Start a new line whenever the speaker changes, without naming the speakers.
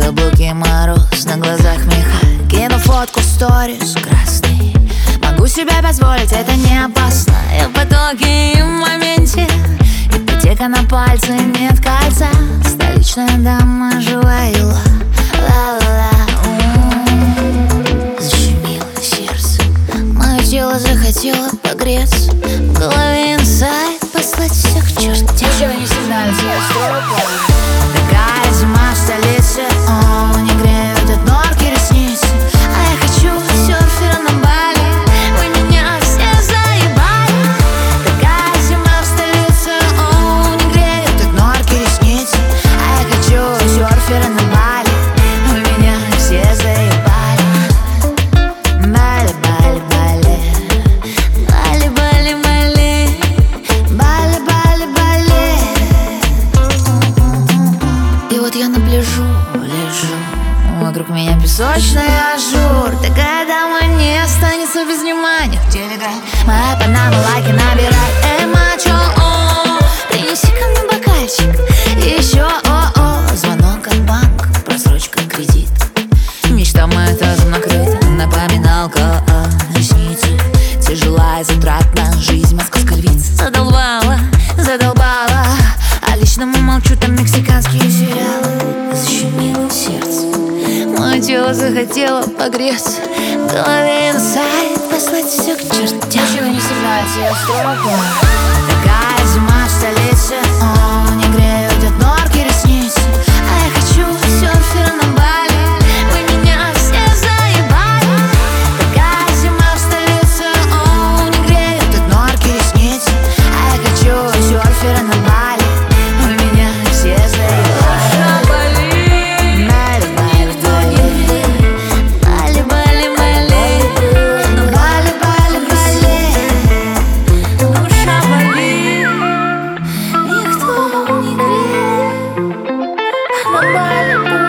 каблуки, мороз, на глазах меха. Кину фотку, сторис красный. Могу себе позволить, это не опасно. Я в потоке и в моменте. Ипотека на пальцы, нет кольца. Столичная дама, живая юла. Ла-ла-ла. Защемило сердце. Мое тело захотело погреться. В голове инсайт, послать всех к чертям.
Еще не сигналит, я строю план.
Такая зима в столице, о, не греют от норки ресницы. А я хочу серфера на Бали. Вы меня все заебали. Такая зима в столице, о, не греют от норки ресницы. А я хочу серфера на Бали. Вы меня все заебали. Бали, Бали, Бали. Бали, Бали, Бали. Бали, Бали, Бали. И вот я на пляжу лежу, вокруг меня песочный ажур. Такая дама не останется без внимания. В телеграм моя панама, лайки набирай. Эй, мачо, о, принеси ко мне бокальчик. И еще, о, звонок от банка, просрочка кредит. Мечта моя тазом накрыта, напоминалка о реснице. Тяжела и затратна жизнь московской львицы. Задолбала, задолбала. А личному молчу, там мексиканские сериалы. Защемило сердце. Мое тело захотело погреться. В голове инсайт, послать все к чертям.
Еще не сигналит, я строю план.
Такая зима в столице, о, не греют от норки ресницы. А я хочу серфера на Бали. Вы меня все заебали. Такая зима в столице, о, не греют от норки ресницы. А я хочу серфера на Бали. Вы меня все заебали. Бали, Бали, Бали. Бали, Бали, Бали. Бали, Бали, Бали. Душа болит, никто не греет. На Бали, Бали.